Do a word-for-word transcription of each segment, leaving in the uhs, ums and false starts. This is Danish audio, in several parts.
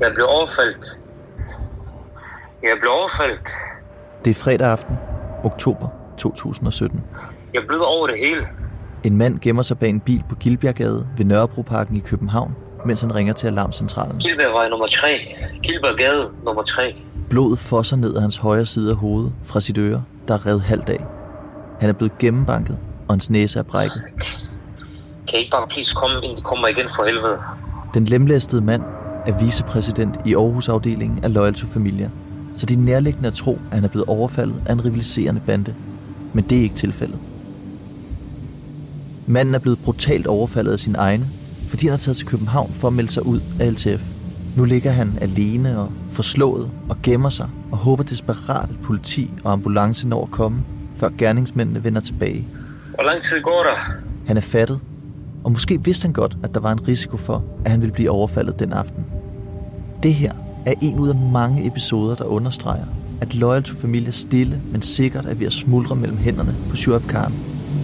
Jeg blev overfaldt. Jeg blev overfaldt. Det er fredag aften, oktober to tusind og sytten. Jeg blev over det hele. En mand gemmer sig bag en bil på Gilbjerggade ved Nørrebroparken i København, mens han ringer til alarmcentralen. Gilbjergvej nummer tre. Gilbjerggade nummer tre. Blodet fosser ned af hans højre side af hovedet fra sit øre, der er revet halvt af. Han er blevet gennembanket, og hans næse er brækket. Kan I ikke bare please komme ind? De kommer igen for helvede. Den lemlæstede mand er vicepræsident i Aarhus-afdelingen af Loyal to Familia, så det er nærliggende at tro, at han er blevet overfaldet af en rivaliserende bande. Men det er ikke tilfældet. Manden er blevet brutalt overfaldet af sine egne, fordi han har taget til København for at melde sig ud af L T F. Nu ligger han alene og forslået og gemmer sig og håber desperat, at politi og ambulance når at komme, før gerningsmændene vender tilbage. Hvor lang tid går der? Han er fattet, og måske vidste han godt, at der var en risiko for, at han ville blive overfaldet den aften. Det her er en ud af mange episoder, der understreger, at Loyal to Familia stille, men sikkert er ved at smuldre mellem hænderne på Shoaib Khan.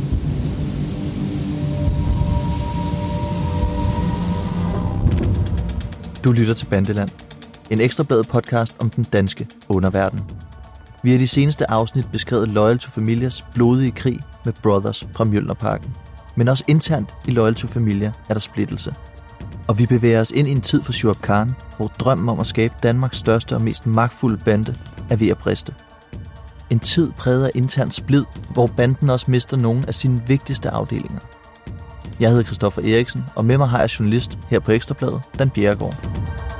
Du lytter til Bandeland, en Ekstrabladet podcast om den danske underverden. Vi har i de seneste afsnit beskrevet Loyal to Familias blodige krig med Brothers fra Mjølnerparken. Men også internt i Loyal to Familia er der splittelse. Og vi bevæger os ind i en tid for Shoaib Khan, hvor drømmen om at skabe Danmarks største og mest magtfulde bande er ved at briste. En tid præget af intern splid, hvor banden også mister nogle af sine vigtigste afdelinger. Jeg hedder Christoffer Eriksen, og med mig har jeg journalist her på Ekstrabladet, Dan Bjerregaard.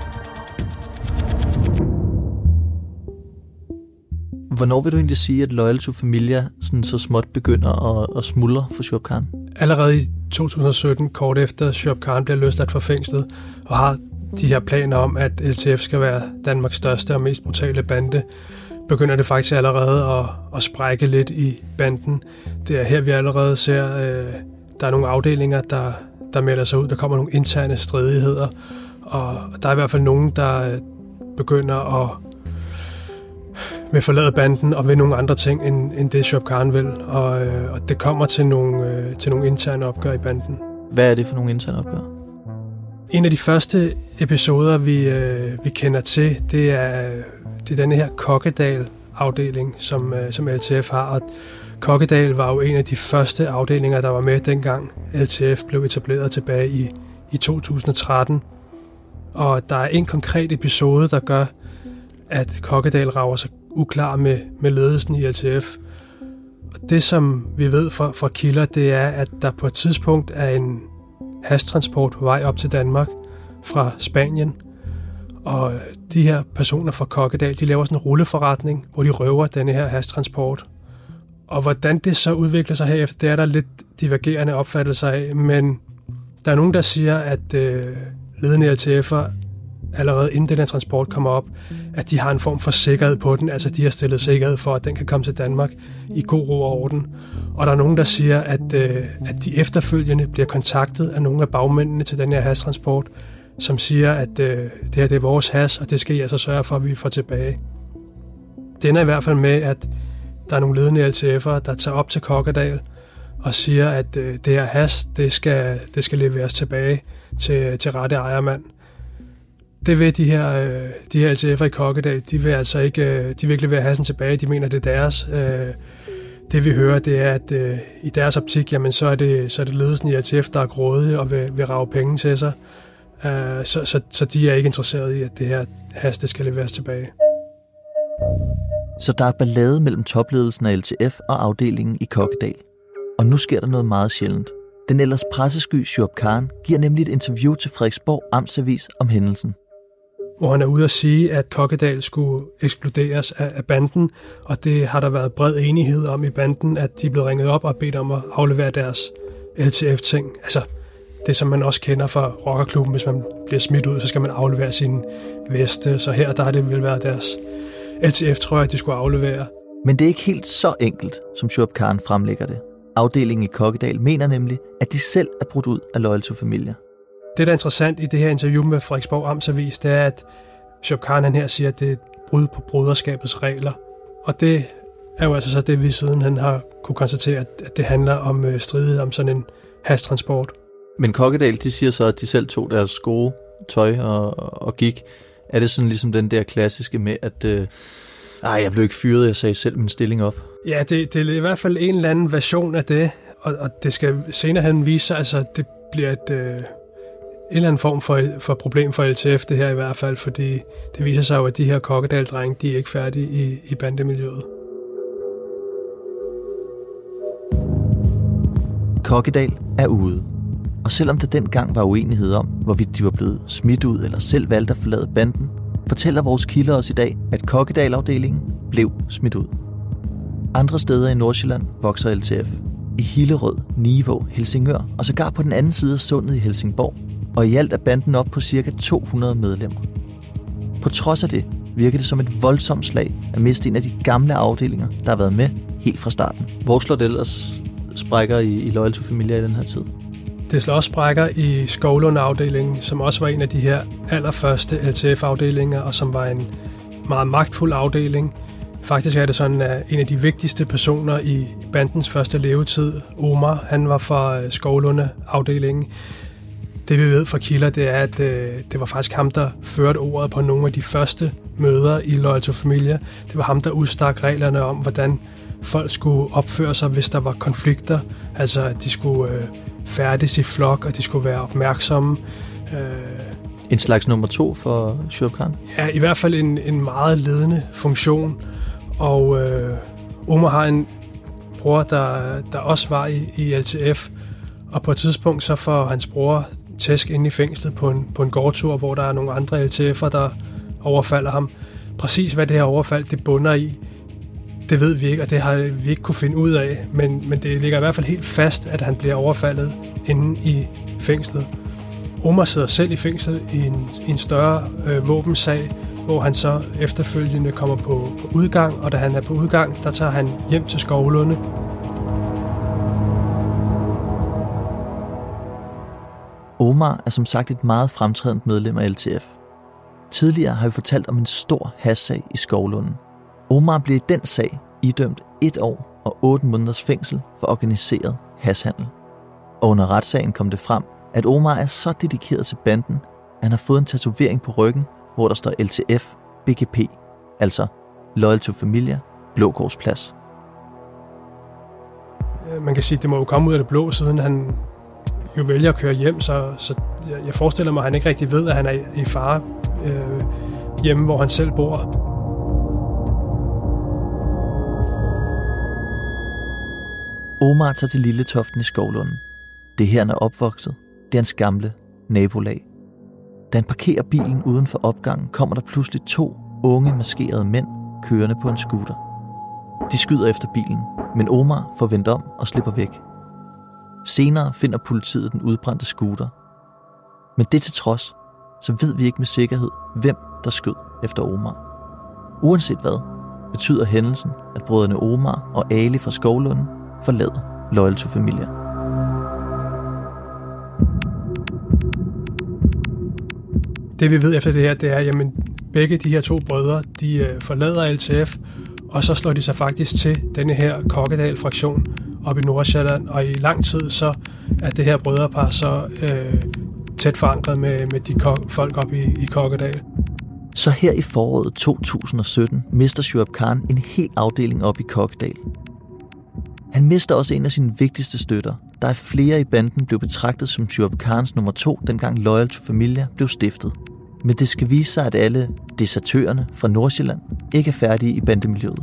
Hvornår vil du egentlig sige, at Loyal to Familia sådan så småt begynder at, at smuldre for Shoaib Khan? Allerede i to tusind og sytten, kort efter Shoaib Khan bliver løsladt fra fængslet, og har de her planer om, at L T F skal være Danmarks største og mest brutale bande, begynder det faktisk allerede at, at sprække lidt i banden. Det er her, vi allerede ser, øh, der er nogle afdelinger, der, der melder sig ud. Der kommer nogle interne stridigheder, og der er i hvert fald nogen, der begynder at vil forlade banden og vil nogle andre ting, end, end det Shoaib Khan vil. Og, øh, og det kommer til nogle, øh, til nogle interne opgør i banden. Hvad er det for nogle interne opgør? En af de første episoder, vi, øh, vi kender til, det er, det er denne her Kokkedal-afdeling, som, øh, som L T F har. Og Kokkedal var jo en af de første afdelinger, der var med dengang L T F blev etableret tilbage i, i to tusind og tretten. Og der er en konkret episode, der gør, at Kokkedal rager sig uklar med, med ledelsen i L T F. Og det, som vi ved fra, fra kilder, det er, at der på et tidspunkt er en hashtransport på vej op til Danmark fra Spanien. Og de her personer fra Kokkedal, de laver sådan en rulleforretning, hvor de røver denne her hashtransport. Og hvordan det så udvikler sig herefter, det er der lidt divergerende opfattelser af, men der er nogen, der siger, at øh, ledende L T F'er allerede inden den her transport kommer op, at de har en form for sikkerhed på den, altså de har stillet sikkerhed for, at den kan komme til Danmark i god ro og orden. Og der er nogen, der siger, at, øh, at de efterfølgende bliver kontaktet af nogle af bagmændene til den her hastransport, som siger, at øh, det her det er vores has, og det skal I altså sørge for, at vi får tilbage. Det ender i hvert fald med, at der er nogle ledende L T F'ere, der tager op til Kokkedal og siger, at øh, det her has, det skal, det skal leveres tilbage til, til rette ejermand. Det vil de her, de her L T F'er i Kokkedal, de vil altså ikke, de vil ikke levere hassen tilbage, de mener, det er deres. Det vi hører, det er, at i deres optik, jamen, så er det, så er det ledelsen i L T F, der er grådige og vil, vil rage penge til sig. Så, så, så de er ikke interesseret i, at det her has, det skal leveres tilbage. Så der er ballade mellem topledelsen af L T F og afdelingen i Kokkedal. Og nu sker der noget meget sjældent. Den ellers pressesky Shoaib Khan giver nemlig et interview til Frederiksborg Amtsavis om hændelsen. Hvor han er ude at sige, at Kokkedal skulle ekskluderes af banden, og det har der været bred enighed om i banden, at de er blevet ringet op og bedt om at aflevere deres L T F-ting. Altså det, som man også kender fra rockerklubben, hvis man bliver smidt ud, så skal man aflevere sin veste, så her der har det vel været deres L T F-trøje, de skulle aflevere. Men det er ikke helt så enkelt, som Shoaib Khan fremlægger det. Afdelingen i Kokkedal mener nemlig, at de selv er brudt ud af Loyal to Familia. Det, der er interessant i det her interview med Frederiksborg Amtsavis, det er, at Shoaib Khan han her siger, at det er et brud på broderskabets regler. Og det er jo altså så det, vi siden han har kunne konstatere, at det handler om øh, stridighed om sådan en hasttransport. Men Kokkedal, de siger så, at de selv tog deres gode tøj og, og gik. Er det sådan ligesom den der klassiske med, at øh, ej, jeg blev ikke fyret, jeg sagde selv min stilling op? Ja, det, det er i hvert fald en eller anden version af det, og, og det skal senere hen vise sig, altså det bliver et, øh, en eller anden form for, for problem for L T F, det her i hvert fald, fordi det viser sig jo, at de her Kokkedal-drenge, de er ikke færdige i, i bandemiljøet. Kokkedal er ude. Og selvom der dengang var uenighed om, hvorvidt de var blevet smidt ud eller selv valgt at forlade banden, fortæller vores kilder os i dag, at Kokkedal-afdelingen blev smidt ud. Andre steder i Nordsjælland vokser L T F. I Hillerød, Nivå, Helsingør og sågar på den anden side af sundet i Helsingborg. Og i alt er banden op på ca. to hundrede medlemmer. På trods af det virker det som et voldsomt slag at miste en af de gamle afdelinger, der har været med helt fra starten. Hvor slår det ellers sprækker i, i Loyal to Familia i den her tid? Det slår også sprækker i Skovlund-afdelingen, som også var en af de her allerførste L T F-afdelinger, og som var en meget magtfuld afdeling. Faktisk er det sådan, at en af de vigtigste personer i bandens første levetid, Omar, han var fra Skovlund-afdelingen. Det vi ved fra kilder, det er, at det var faktisk ham, der førte ordet på nogle af de første møder i Loyal to Familia. Det var ham, der udstak reglerne om, hvordan folk skulle opføre sig, hvis der var konflikter. Altså, at de skulle øh, færdes i flok, og de skulle være opmærksomme. Øh, en slags nummer to for Shuaib Khan? Ja, i hvert fald en, en meget ledende funktion. Og øh, Omar har en bror, der, der også var i, i L T F. Og på et tidspunkt så får hans bror tæsk inde i fængslet på en, på en gårdtur, hvor der er nogle andre L T F'er, der overfalder ham. Præcis hvad det her overfald det bunder i, det ved vi ikke, og det har vi ikke kunne finde ud af. Men, men det ligger i hvert fald helt fast, at han bliver overfaldet inde i fængslet. Omar sidder selv i fængslet i en, i en større øh, våbensag, hvor han så efterfølgende kommer på, på udgang, og da han er på udgang, der tager han hjem til Skovlunde. Omar er som sagt et meget fremtrædende medlem af L T F. Tidligere har vi fortalt om en stor hashsag i Skovlunden. Omar blev i den sag idømt et år og otte måneders fængsel for organiseret hashhandel. Og under retssagen kom det frem, at Omar er så dedikeret til banden, at han har fået en tatovering på ryggen, hvor der står L T F B G P, altså Loyal to Familia, Blågårdsplads. Man kan sige, at det må jo komme ud af det blå, siden han jo vælger at køre hjem, så, så jeg forestiller mig, at han ikke rigtig ved, at han er i fare øh, hjemme, hvor han selv bor. Omar tager til Lilletoften i Skovlunden. Det er her, han er opvokset. Det er hans gamle nabolag. Da han parkerer bilen uden for opgangen, kommer der pludselig to unge maskerede mænd kørende på en scooter. De skyder efter bilen, men Omar får vendt om og slipper væk. Senere finder politiet den udbrændte scooter. Men det til trods, så ved vi ikke med sikkerhed, hvem der skød efter Omar. Uanset hvad, betyder hændelsen, at brødrene Omar og Ali fra Skovlunden forlader Loyal to Familia. Det vi ved efter det her, det er, at jamen, begge de her to brødre, de øh, forlader L T F, og så slår de sig faktisk til denne her Kokkedal-fraktion op i Nordsjælland, og i lang tid så er det her brødrepar så øh, tæt forankret med, med de ko- folk op i, i Kokkedal. Så her i foråret to tusind og sytten mister Shuaib Khan en hel afdeling op i Kokkedal. Han mister også en af sine vigtigste støtter, der er flere i banden blev betragtet som Shuaib Khans nummer to, dengang Loyal to Familia blev stiftet. Men det skal vise sig, at alle desertørerne fra Nordsjælland ikke er færdige i bandemiljøet.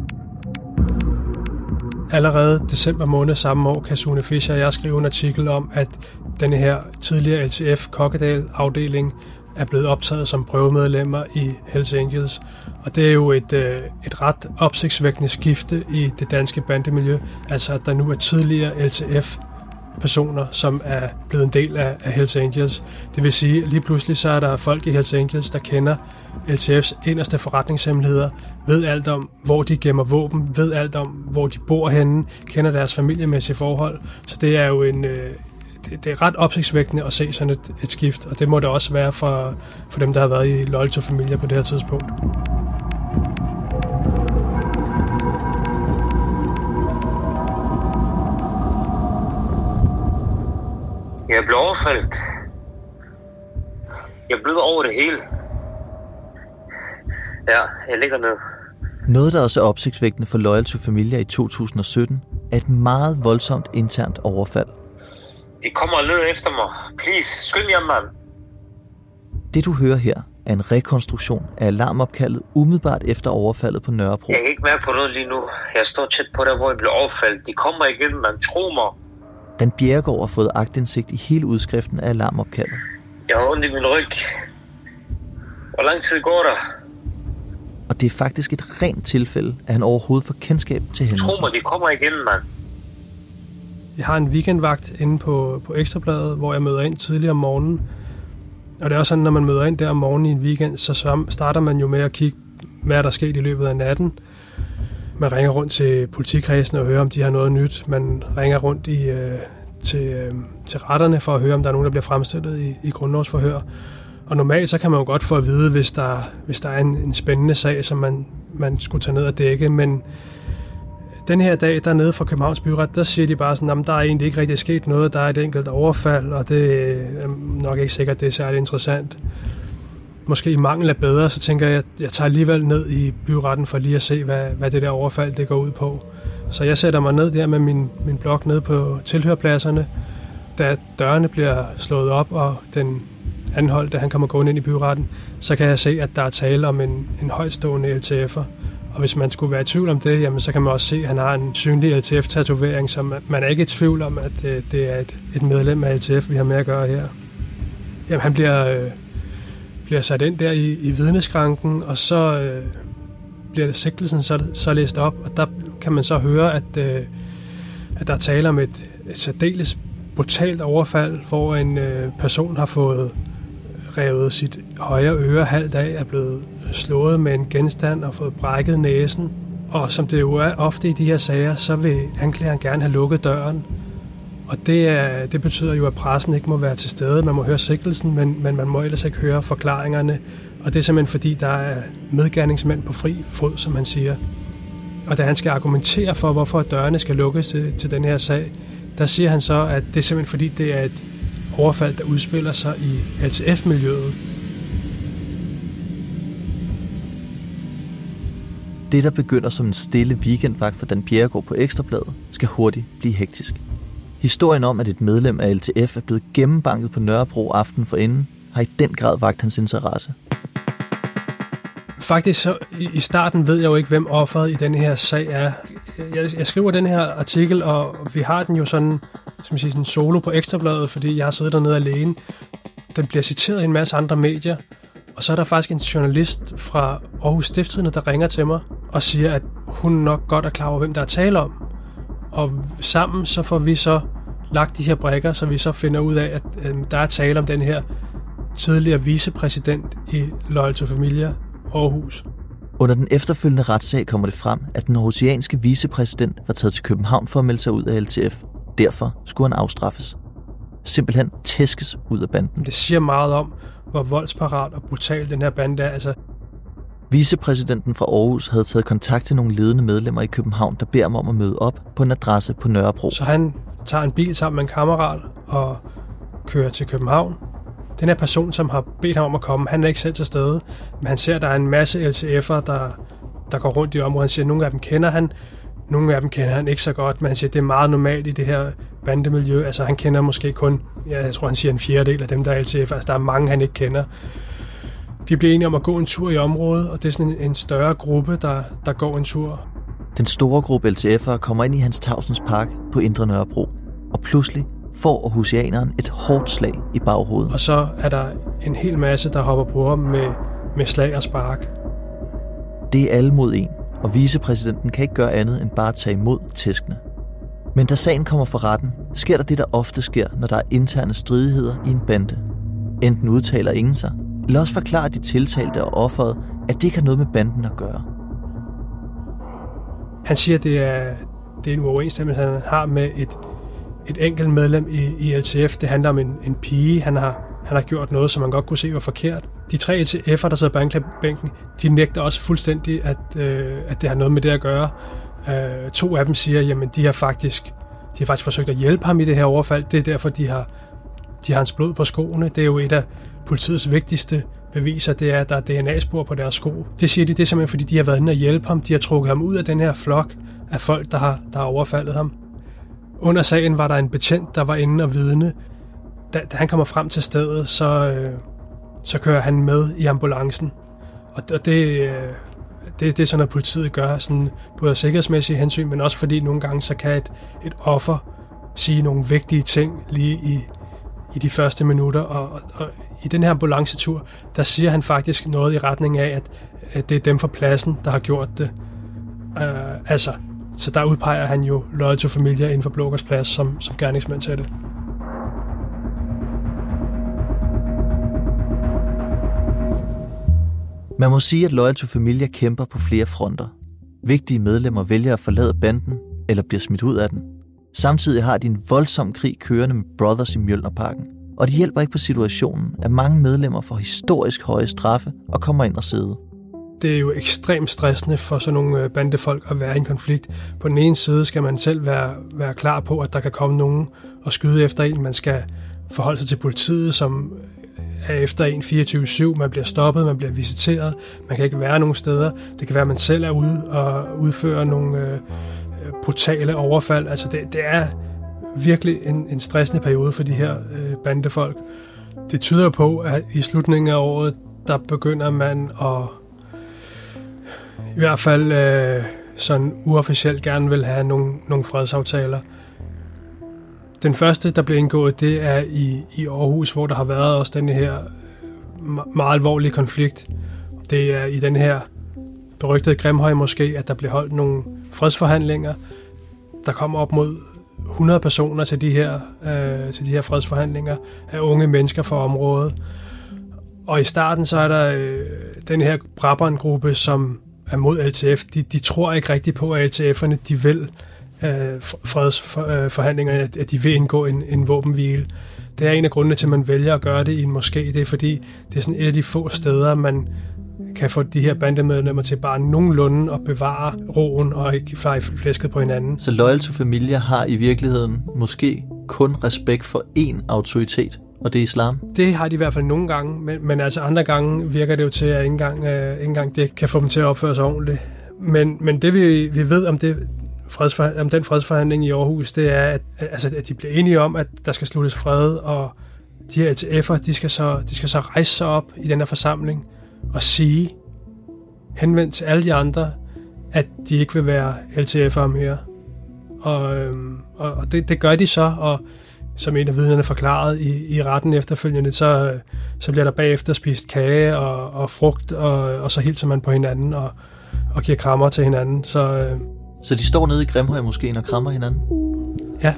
Allerede december måned samme år kan Sune Fischer og jeg skrive en artikel om, at denne her tidligere L T F Kokkedal-afdeling er blevet optaget som prøvemedlemmer i Hells Angels. Og det er jo et, et ret opsigtsvækkende skifte i det danske bandemiljø, altså at der nu er tidligere L T F-personer, som er blevet en del af, af Hells Angels. Det vil sige, at lige pludselig så er der folk i Hells Angels, der kender L T F's inderste forretningshemmeligheder, ved alt om, hvor de gemmer våben, ved alt om, hvor de bor henne, kender deres familiemæssige forhold. Så det er jo en... Det er ret opsigtsvækkende at se sådan et, et skift, og det må det også være for, for dem, der har været i Loyal to Familia på det her tidspunkt. Jeg blev overfaldt. Jeg blev over det hele. Ja, jeg ligger ned. Noget, der også er opsigtsvækkende for Loyal to Familia i to tusind og sytten, er et meget voldsomt internt overfald. De kommer og leder efter mig. Please, skynd jer, mand. Det, du hører her, er en rekonstruktion af alarmopkaldet umiddelbart efter overfaldet på Nørrebro. Jeg kan ikke mærke på noget lige nu. Jeg står tæt på der, hvor jeg blev overfaldet. De kommer igen, man. Tro mig. Dan Bjerregaard har fået aktindsigt i hele udskriften af alarmopkaldet. Jeg har ondt i min ryg. Hvor lang tid går der? Og det er faktisk et rent tilfælde, at han overhovedet får kendskab til hændelsen. Tro mig, de kommer igen, mand. Jeg har en weekendvagt inde på, på Ekstrabladet, hvor jeg møder ind tidligere om morgenen. Og det er også sådan, når man møder ind der om morgenen i en weekend, så starter man jo med at kigge, hvad er der sket i løbet af natten. Man ringer rundt til politikredsene og hører, om de har noget nyt. Man ringer rundt i, øh, til, øh, til retterne for at høre, om der er nogen, der bliver fremstillet i, i grundlovsforhør. Og normalt så kan man jo godt få at vide, hvis der, hvis der er en, en spændende sag, som man, man skulle tage ned og dække. Men den her dag dernede fra Københavns Byret, der siger de bare sådan, at der er egentlig ikke rigtig sket noget. Der er et enkelt overfald, og det er nok ikke sikkert, det er særlig interessant. Måske i mangel af bedre, så tænker jeg, at jeg tager alligevel ned i byretten for lige at se, hvad, hvad det der overfald det går ud på. Så jeg sætter mig ned der med min, min blok ned på tilhørpladserne. Da dørene bliver slået op, og den anholdte, han kommer gående ind i byretten, så kan jeg se, at der er tale om en, en højtstående L T F'er. Og hvis man skulle være i tvivl om det, jamen, så kan man også se, at han har en synlig L T F-tatovering, som man er ikke i tvivl om, at det, det er et, et medlem af L T F, vi har med at gøre her. Jamen, han bliver, øh, bliver sat ind der i, i vidneskranken, og så øh, bliver det sigtelsen så, så læst op, og der kan man så høre, at, øh, at der er tale om et, et særdeles brutalt overfald, hvor en øh, person har fået revet sit højre øre halvt af, er blevet slået med en genstand og fået brækket næsen. Og som det jo er ofte i de her sager, så vil anklageren gerne have lukket døren. Og det, er, det betyder jo, at pressen ikke må være til stede. Man må høre sigtelsen, men, men man må ellers ikke høre forklaringerne. Og det er simpelthen fordi, der er medgerningsmænd på fri fod, som han siger. Og da han skal argumentere for, hvorfor dørene skal lukkes til, til den her sag, der siger han så, at det er simpelthen fordi, det er et overfald, der udspiller sig i L T F-miljøet. Det, der begynder som en stille weekendvagt for Dan Bjerregaard på Ekstrabladet, skal hurtigt blive hektisk. Historien om, at et medlem af L T F er blevet gennembanket på Nørrebro aften forinden, har i den grad vakt hans interesse. Faktisk så i starten ved jeg jo ikke, hvem offeret i den her sag er. Jeg, jeg skriver den her artikel, og vi har den jo sådan, som siger, sådan solo på Ekstrabladet, fordi jeg har siddet dernede alene. Den bliver citeret i en masse andre medier, og så er der faktisk en journalist fra Aarhus Stiftstidende, der ringer til mig og siger, at hun nok godt er klar over, hvem der er tale om. Og sammen så får vi så lagt de her brikker, så vi så finder ud af, at øh, der er tale om den her tidligere vicepræsident i Loyal to Familia, Aarhus. Under den efterfølgende retssag kommer det frem, at den aarhusianske vicepræsident var taget til København for at melde sig ud af L T F. Derfor skulle han afstraffes. Simpelthen tæskes ud af banden. Det siger meget om, hvor voldsparat og brutal den her bande er. Altså... Vicepræsidenten fra Aarhus havde taget kontakt til nogle ledende medlemmer i København, der beder ham om at møde op på en adresse på Nørrebro. Så han tager en bil sammen med en kammerat og kører til København. Den her person, som har bedt ham om at komme, han er ikke selv til stede, men han ser, at der er en masse L T F'er, der, der går rundt i området. Han siger, at nogle af dem kender han, nogle af dem kender han ikke så godt, men han siger, at det er meget normalt i det her bandemiljø. Altså han kender måske kun, ja, jeg tror han siger en fjerdedel af dem, der er L T F'er. Altså der er mange, han ikke kender. De bliver enige om at gå en tur i området, og det er sådan en, en større gruppe, der, der går en tur. Den store gruppe L T F'ere kommer ind i Hans Tausends Park på Indre Nørrebro, og pludselig får aarhusianeren et hårdt slag i baghovedet. Og så er der en hel masse, der hopper på ham med, med slag og spark. Det er alle mod en, og vicepræsidenten kan ikke gøre andet end bare at tage imod tæskene. Men da sagen kommer for retten, sker der det, der ofte sker, når der er interne stridigheder i en bande. Enten udtaler ingen sig, eller også forklarer de tiltalte og offeret, at det ikke har noget med banden at gøre. Han siger, at det er, det er en uoverensstemmelse, han har med et Et enkelt medlem i, i L T F. Det handler om en, en pige. Han har, han har gjort noget, som man godt kunne se var forkert. De tre L T F'er, der sidder på anklagebænken, de nægter også fuldstændig, at, øh, at det har noget med det at gøre. Øh, to af dem siger, jamen de har faktisk, de har faktisk forsøgt at hjælpe ham i det her overfald. Det er derfor, de har, De har hans blod på skoene. Det er jo et af politiets vigtigste beviser, det er, at der er D N A-spor på deres sko. Det siger de, det er simpelthen, fordi de har været inde og hjælpe ham. De har trukket ham ud af den her flok af folk, der har, der har overfaldet ham. Under sagen var der en betjent, der var inde og vidne. Da, da han kommer frem til stedet, så, øh, så kører han med i ambulancen. Og, og det, øh, det, det er sådan noget, politiet gør, sådan både af sikkerhedsmæssige hensyn, men også fordi nogle gange så kan et, et offer sige nogle vigtige ting lige i, i de første minutter. Og, og, og i den her ambulancetur, der siger han faktisk noget i retning af, at, at det er dem fra pladsen, der har gjort det. Uh, altså, så der udpeger han jo Loyal to Familia inden for Blågårds Plads som, som gerningsmand til det. Man må sige, at Loyal to Familia kæmper på flere fronter. Vigtige medlemmer vælger at forlade banden eller bliver smidt ud af den. Samtidig har de en voldsom krig kørende med Brothers i Mjølnerparken. Og det hjælper ikke på situationen, at mange medlemmer får historisk høje straffe og kommer ind og sidde. Det er jo ekstremt stressende for sådan nogle bandefolk at være i en konflikt. På den ene side skal man selv være, være klar på, at der kan komme nogen og skyde efter en. Man skal forholde sig til politiet, som er efter en fireogtyve syv. Man bliver stoppet, man bliver visiteret. Man kan ikke være nogen steder. Det kan være, at man selv er ude og udfører nogle øh, brutale overfald. Altså det, det er virkelig en, en stressende periode for de her øh, bandefolk. Det tyder på, at i slutningen af året, der begynder man at i hvert fald øh, sådan uofficielt gerne vil have nogle, nogle fredsaftaler. Den første, der blev indgået, det er i, i Aarhus, hvor der har været også den her meget alvorlige konflikt. Det er i den her berygtede Grimhøj måske, at der blev holdt nogle fredsforhandlinger. Der kom op mod hundrede personer til de her, øh, til de her fredsforhandlinger af unge mennesker fra området. Og i starten så er der øh, den her Brabrand-gruppe, som er mod L T F. De, de tror ikke rigtigt på, at L T F'erne de vil øh, fredsforhandlinger, at, at de vil indgå en, en våbenhvile. Det er en af grundene til, at man vælger at gøre det i en moské. Det er fordi, det er sådan et af de få steder, man kan få de her bandemedlemmer til bare nogenlunde at bevare roen og ikke flyve flæsket på hinanden. Så Loyal to Familia har i virkeligheden måske kun respekt for én autoritet, og det er islam? Det har de i hvert fald nogle gange, men, men altså andre gange virker det jo til, at ikke engang, øh, ikke engang det kan få dem til at opføre sig ordentligt. Men, men det vi, vi ved om, det, fredsfor, om den fredsforhandling i Aarhus, det er, at, altså, at de bliver enige om, at der skal sluttes fred, og de her L T F'er, de skal, så, de skal så rejse sig op i den her forsamling og sige, henvendt til alle de andre, at de ikke vil være L T F'er mere. Og, øhm, og det, det gør de så, og som en af vidnerne forklarede i, i retten efterfølgende, så, så bliver der bagefter spist kage og, og frugt, og, og så hilser man på hinanden og, og giver krammer til hinanden. Så, øh, så de står nede i Grimhøj måske og krammer hinanden? Ja.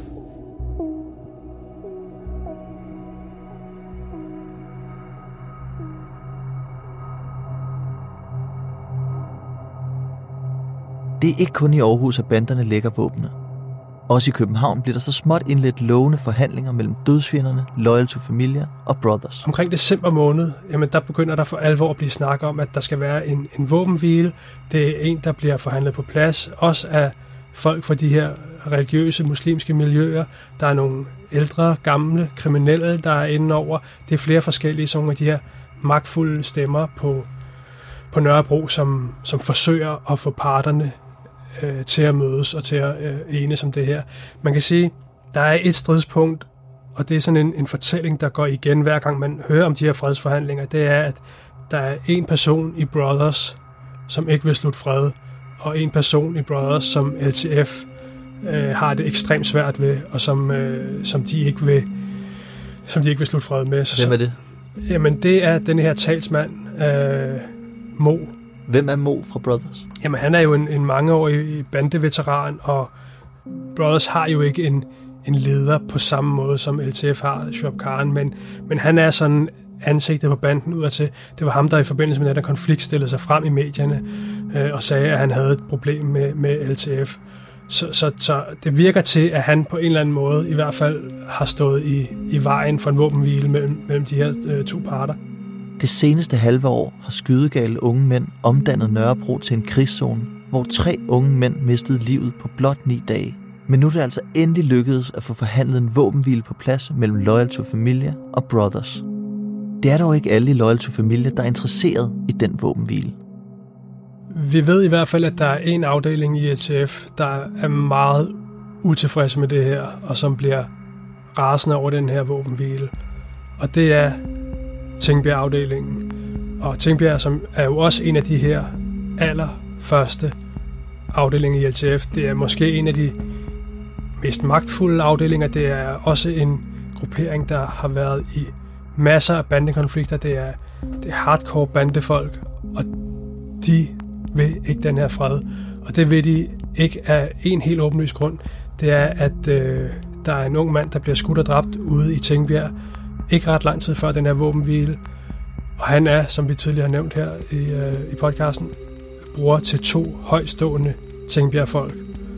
Det er ikke kun i Aarhus, at banderne lægger våbne. Også i København bliver der så småt indledt lovende forhandlinger mellem dødsfjenderne, Loyal to Familia og Brothers. Omkring december måned, jamen der begynder der for alvor at blive snak om, at der skal være en, en våbenhvile. Det er en, der bliver forhandlet på plads, også af folk fra de her religiøse muslimske miljøer. Der er nogle ældre, gamle kriminelle, der er inde over. Det er flere forskellige sådan af de her magtfulde stemmer på, på Nørrebro, som, som forsøger at få parterne øh, til at mødes og til at øh, enes om det her. Man kan sige, der er et stridspunkt, og det er sådan en, en fortælling, der går igen hver gang man hører om de her fredsforhandlinger. Det er, at der er en person i Brothers, som ikke vil slutte fred, og en person i Brothers, som L T F øh, har det ekstremt svært ved, og som, øh, som de ikke vil som de ikke vil slutte fred med. Hvem er det? Jamen, det er den her talsmand, øh, Mo. Hvem er Mo fra Brothers? Jamen, han er jo en, en mangeårig bandeveteran, og Brothers har jo ikke en, en leder på samme måde, som L T F har, Shuaib Khan, men, men han er sådan ansigtet på banden udadtil. Det var ham, der i forbindelse med den her konflikt stillede sig frem i medierne øh, og sagde, at han havde et problem med, med L T F. Så, så, så det virker til, at han på en eller anden måde i hvert fald har stået i, i vejen for en våbenhvile mellem, mellem de her øh, to parter. Det seneste halve år har skydegale unge mænd omdannet Nørrebro til en krigszone, hvor tre unge mænd mistede livet på blot ni dage. Men nu er det altså endelig lykkedes at få forhandlet en våbenhvile på plads mellem Loyal to Familia og Brothers. Det er dog ikke alle i Loyal to Familia, der er interesseret i den våbenhvile. Vi ved i hvert fald, at der er en afdeling i L T F, der er meget utilfredse med det her, og som bliver rasende over den her våbenhvile. Og det er Tingbjerg-afdelingen. Og Tingbjerg, som er jo også en af de her allerførste afdelinger i L T F, det er måske en af de mest magtfulde afdelinger. Det er også en gruppering, der har været i masser af bandekonflikter. Det er, det er hardcore bandefolk, og de vil ikke den her fred. Og det vil de ikke af en helt åbenlys grund. Det er, at øh, der er en ung mand, der bliver skudt og dræbt ude i Tingbjerg. Ikke ret lang tid før den her våbenhvile. Og han er, som vi tidligere har nævnt her i, øh, i podcasten, bror til to højstående Tingbjerg-folk.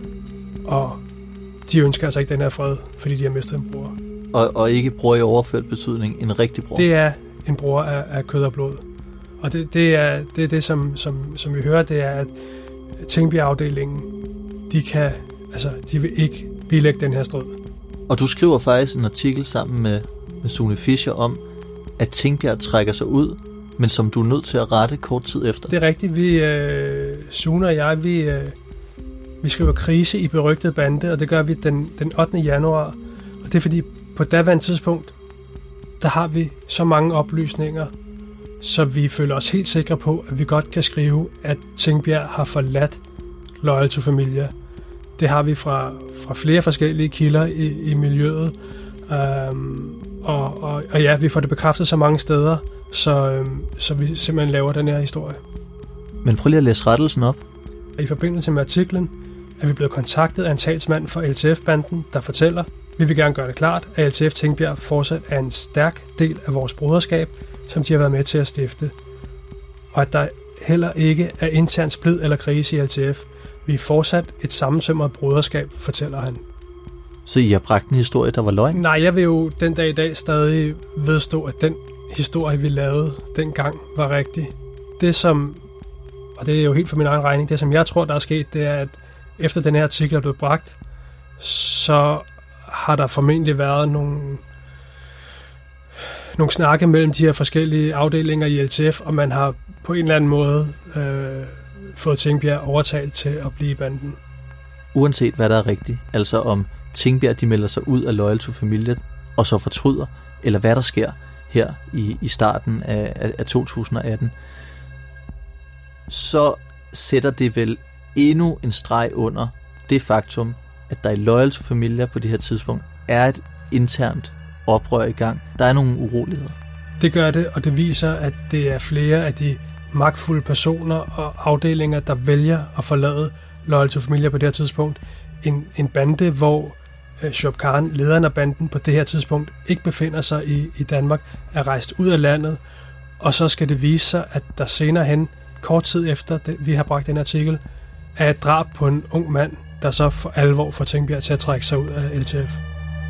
Og de ønsker altså ikke den her fred, fordi de har mistet en bror. Og, og ikke bror i overført betydning, en rigtig bror? Det er en bror af, af kød og blod. Og det, det er det, er det som, som, som vi hører, det er, at Tingbjerg-afdelingen, de kan, altså, de vil ikke bilægge den her strid. Og du skriver faktisk en artikel sammen med, med Sune Fischer om, at Tingbjerg trækker sig ud, men som du er nødt til at rette kort tid efter. Det er rigtigt. Vi, øh, Sune og jeg, vi, øh, vi skriver krise i berygtet bande, og det gør vi den, den ottende januar. Og det er fordi, på daværende tidspunkt, der har vi så mange oplysninger, så vi føler os helt sikre på, at vi godt kan skrive, at Tingbjerg har forladt Loyal to Familia. Det har vi fra, fra flere forskellige kilder i, i miljøet. Um, og, og, og ja, vi får det bekræftet så mange steder, så, um, så vi simpelthen laver den her historie. Men prøv lige at læse rettelsen op. I forbindelse med artiklen er vi blevet kontaktet af en talsmand for L T F-banden, der fortæller, vi vil gerne gøre det klart, at L T F Tingbjerg fortsat er en stærk del af vores broderskab, som de har været med til at stifte. Og at der heller ikke er intern splid eller krise i L T F. Vi er fortsat et sammensømret broderskab, fortæller han. Så I har bragt en historie, der var løgn? Nej, jeg vil jo den dag i dag stadig vedstå, at den historie, vi lavede dengang, var rigtig. Det som, og det er jo helt for min egen regning, det som jeg tror, der er sket, det er, at efter den her artikel er blevet bragt, så har der formentlig været nogle, nogle snakke mellem de her forskellige afdelinger i L T F, og man har på en eller anden måde øh, fået Tingbjerg overtalt til at blive i banden. Uanset hvad der er rigtigt, altså om Tingbjerg de melder sig ud af Loyal to Familia og så fortryder, eller hvad der sker her i, i starten af, af, af to tusind og atten, så sætter det vel endnu en streg under det faktum, at der i Loyal to Familia på det her tidspunkt er et internt oprør i gang. Der er nogle uroligheder. Det gør det, og det viser, at det er flere af de magtfulde personer og afdelinger, der vælger at forlade Loyal to Familia på det her tidspunkt. En, en bande, hvor uh, Shuaib Khan, lederen af banden på det her tidspunkt, ikke befinder sig i, i Danmark, er rejst ud af landet, og så skal det vise sig, at der senere hen, kort tid efter det, vi har bragt den artikel, er et drab på en ung mand, der så for alvor får Tingbjerg til at trække sig ud af L T F.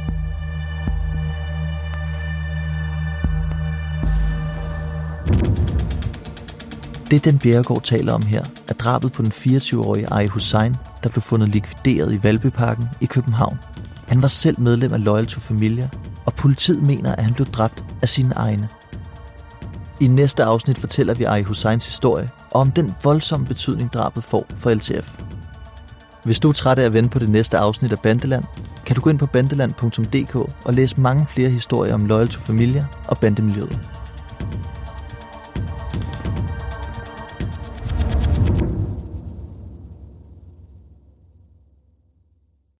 Det, den Bjerregaard taler om her, er drabet på den fireogtyve-årige Ari Hussein, der blev fundet likvideret i Valbyparken i København. Han var selv medlem af Loyal to Familia, og politiet mener, at han blev dræbt af sine egne. I næste afsnit fortæller vi Ari Husseins historie, og om den voldsomme betydning drabet får for L T F. Hvis du er træt af at vente på det næste afsnit af Bandeland, kan du gå ind på bandeland punktum d k og læse mange flere historier om Loyal to Familia og bandemiljøet.